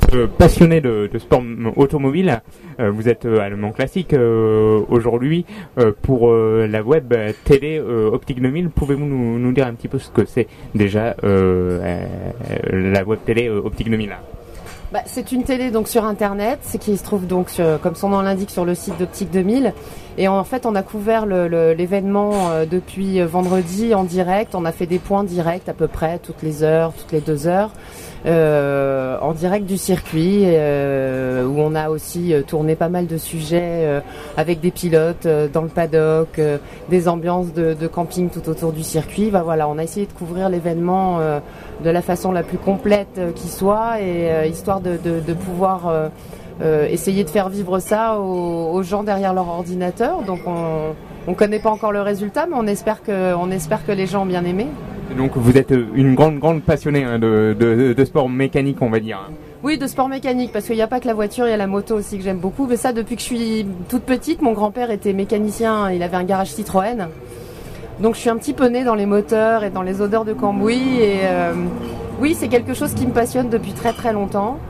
passionné de sport automobile. Vous êtes à Le Mans Classique aujourd'hui pour la web télé Optique 2000. Pouvez-vous nous dire un petit peu ce que c'est déjà la web télé Optique 2000? C'est une télé donc sur internet, c'est qui se trouve donc comme son nom l'indique sur le site d'Optique 2000. Et en fait on a couvert l'événement depuis vendredi en direct. On a fait des points directs à peu près toutes les heures, toutes les 2 heures. En direct du circuit où on a aussi tourné pas mal de sujets avec des pilotes dans le paddock, des ambiances de camping tout autour du circuit. Voilà, on a essayé de couvrir l'événement de la façon la plus complète qui soit et histoire de pouvoir essayer de faire vivre ça aux gens derrière leur ordinateur. Donc on connaît pas encore le résultat, mais on espère que les gens ont bien aimé. Donc vous êtes une grande passionnée de sport mécanique, on va dire. Oui, de sport mécanique, parce qu'il n'y a pas que la voiture, il y a la moto aussi que j'aime beaucoup. Mais ça, depuis que je suis toute petite, mon grand-père était mécanicien, il avait un garage Citroën. Donc je suis un petit peu née dans les moteurs et dans les odeurs de cambouis. Et oui, c'est quelque chose qui me passionne depuis très très longtemps.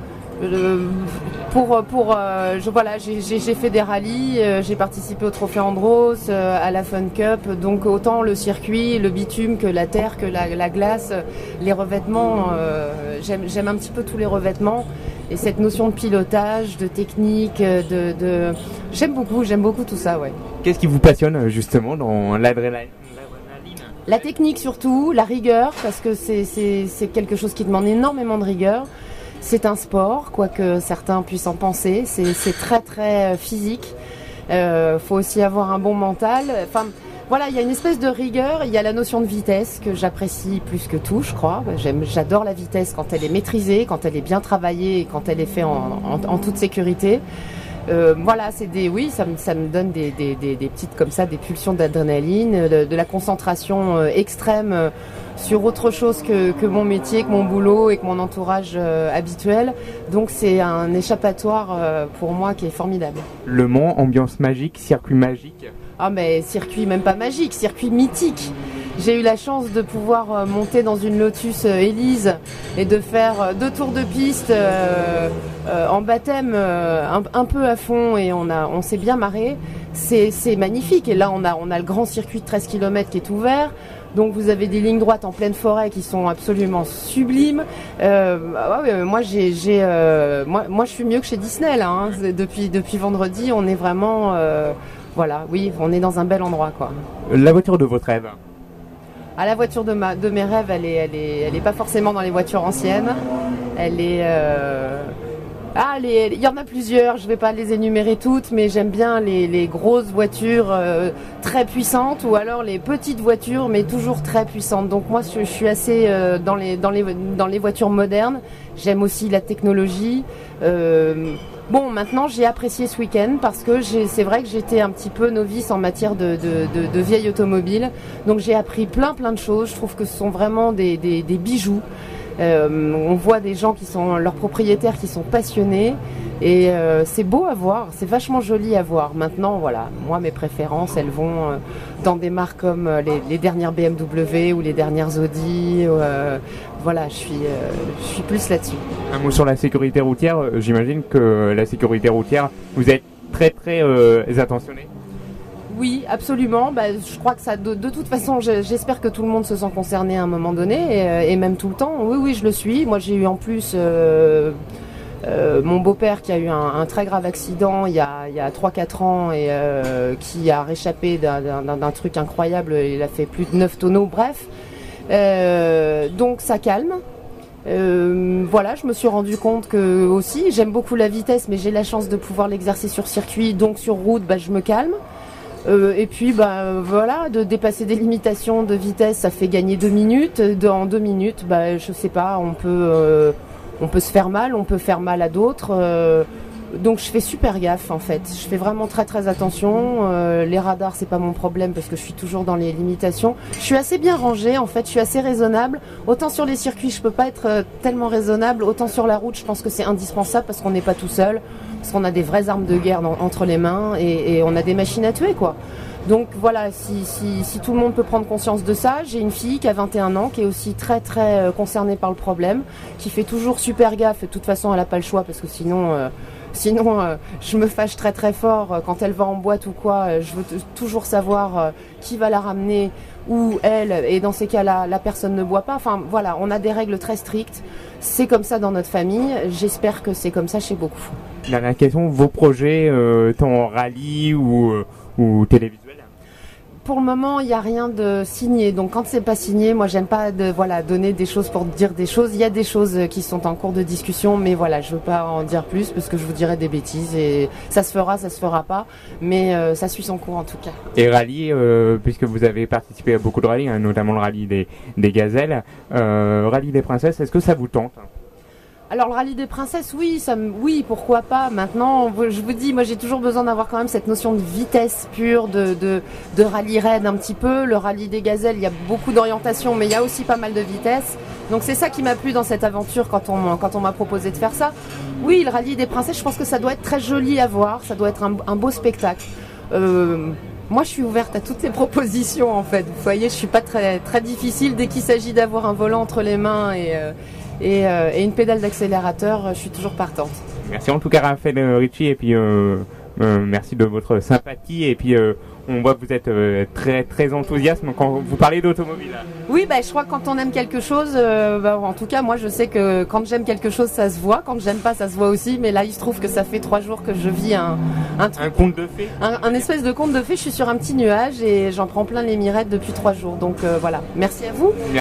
J'ai fait des rallyes, j'ai participé au Trophée Andros, à la Fun Cup, donc autant le circuit, le bitume que la terre, que la glace, les revêtements, j'aime un petit peu tous les revêtements et cette notion de pilotage, de technique, j'aime beaucoup tout ça, ouais. Qu'est-ce qui vous passionne justement dans l'adrénaline? La technique surtout, la rigueur, parce que c'est quelque chose qui demande énormément de rigueur. C'est un sport, quoique certains puissent en penser. C'est très très physique. Faut aussi avoir un bon mental. Enfin, voilà, il y a une espèce de rigueur. Il y a la notion de vitesse que j'apprécie plus que tout, je crois. J'adore la vitesse quand elle est maîtrisée, quand elle est bien travaillée et quand elle est faite en toute sécurité. Voilà, ça me donne des petites comme ça, des pulsions d'adrénaline, de la concentration extrême sur autre chose que mon métier, que mon boulot et que mon entourage habituel. Donc c'est un échappatoire pour moi qui est formidable. Le Mans, ambiance magique, circuit magique. Ah mais circuit même pas magique, circuit mythique. J'ai eu la chance de pouvoir monter dans une Lotus Elise et de faire 2 tours de piste en baptême un peu à fond et on s'est bien marré. C'est magnifique et là on a le grand circuit de 13 km qui est ouvert. Donc vous avez des lignes droites en pleine forêt qui sont absolument sublimes. Moi je suis mieux que chez Disney là. Hein. Depuis vendredi, on est vraiment on est dans un bel endroit quoi. La voiture de votre rêve? La voiture de mes rêves, elle est pas forcément dans les voitures anciennes. Elle est il y en a plusieurs, je vais pas les énumérer toutes, mais j'aime bien les grosses voitures très puissantes ou alors les petites voitures mais toujours très puissantes. Donc moi je suis assez dans les voitures modernes. J'aime aussi la technologie. Bon, maintenant j'ai apprécié ce week-end parce que c'est vrai que j'étais un petit peu novice en matière de vieille automobile. Donc j'ai appris plein de choses. Je trouve que ce sont vraiment des bijoux. On voit des gens qui sont leurs propriétaires qui sont passionnés et c'est beau à voir, c'est vachement joli à voir. Maintenant voilà, moi mes préférences elles vont dans des marques comme les dernières BMW ou les dernières Audi. Voilà, je suis plus là-dessus. Un mot sur la sécurité routière. J'imagine que la sécurité routière, vous êtes très attentionné. Oui, absolument. Je crois que ça, de toute façon, j'espère que tout le monde se sent concerné à un moment donné et même tout le temps. Oui, je le suis. Moi, j'ai eu en plus mon beau-père qui a eu un très grave accident il y a 3-4 ans et qui a réchappé d'un truc incroyable. Il a fait plus de 9 tonneaux. Bref. Donc ça calme. Je me suis rendu compte que aussi j'aime beaucoup la vitesse, mais j'ai la chance de pouvoir l'exercer sur circuit, donc sur route, je me calme. Et puis de dépasser des limitations de vitesse, ça fait gagner 2 minutes. En 2 minutes, je sais pas, on peut se faire mal, on peut faire mal à d'autres. Donc je fais super gaffe en fait. Je fais vraiment très attention. Les radars c'est pas mon problème parce que je suis toujours dans les limitations. Je suis assez bien rangée en fait. Je suis assez raisonnable. Autant sur les circuits je peux pas être tellement raisonnable. Autant sur la route je pense que c'est indispensable parce qu'on n'est pas tout seul. Parce qu'on a des vraies armes de guerre entre les mains et on a des machines à tuer quoi. Donc voilà, si tout le monde peut prendre conscience de ça, j'ai une fille qui a 21 ans, qui est aussi très très concernée par le problème, qui fait toujours super gaffe, et de toute façon elle n'a pas le choix parce que sinon je me fâche très très fort quand elle va en boîte ou quoi, je veux toujours savoir qui va la ramener, ou elle, et dans ces cas-là, la personne ne boit pas. Enfin voilà, on a des règles très strictes, c'est comme ça dans notre famille, j'espère que c'est comme ça chez beaucoup. Dernière question, vos projets, tant en rallye ou télévisuel? Pour le moment, il n'y a rien de signé. Donc quand c'est pas signé, moi j'aime pas donner des choses pour dire des choses. Il y a des choses qui sont en cours de discussion, mais voilà, je veux pas en dire plus parce que je vous dirais des bêtises et ça se fera pas, mais ça suit son cours en tout cas. Et rallye, puisque vous avez participé à beaucoup de rallyes, hein, notamment le rallye des gazelles, rallye des princesses, est-ce que ça vous tente? Alors le rallye des princesses, oui, pourquoi pas. Maintenant, je vous dis, moi j'ai toujours besoin d'avoir quand même cette notion de vitesse pure, de rallye raid un petit peu. Le rallye des gazelles, il y a beaucoup d'orientation, mais il y a aussi pas mal de vitesse. Donc c'est ça qui m'a plu dans cette aventure quand on m'a proposé de faire ça. Oui, le rallye des princesses, je pense que ça doit être très joli à voir, ça doit être un beau spectacle. Moi, je suis ouverte à toutes les propositions en fait. Vous voyez, je suis pas très très difficile dès qu'il s'agit d'avoir un volant entre les mains et une pédale d'accélérateur, je suis toujours partante. Merci en tout cas Raphaël Ricci, et puis merci de votre sympathie, et puis on voit que vous êtes très très enthousiaste quand vous parlez d'automobile. Oui, je crois que quand on aime quelque chose, en tout cas moi je sais que quand j'aime quelque chose ça se voit, quand j'aime pas ça se voit aussi, mais là il se trouve que ça fait 3 jours que je vis un conte de fées, un espèce de conte de fées. Je suis sur un petit nuage et j'en prends plein les mirettes depuis 3 jours, donc voilà, merci à vous.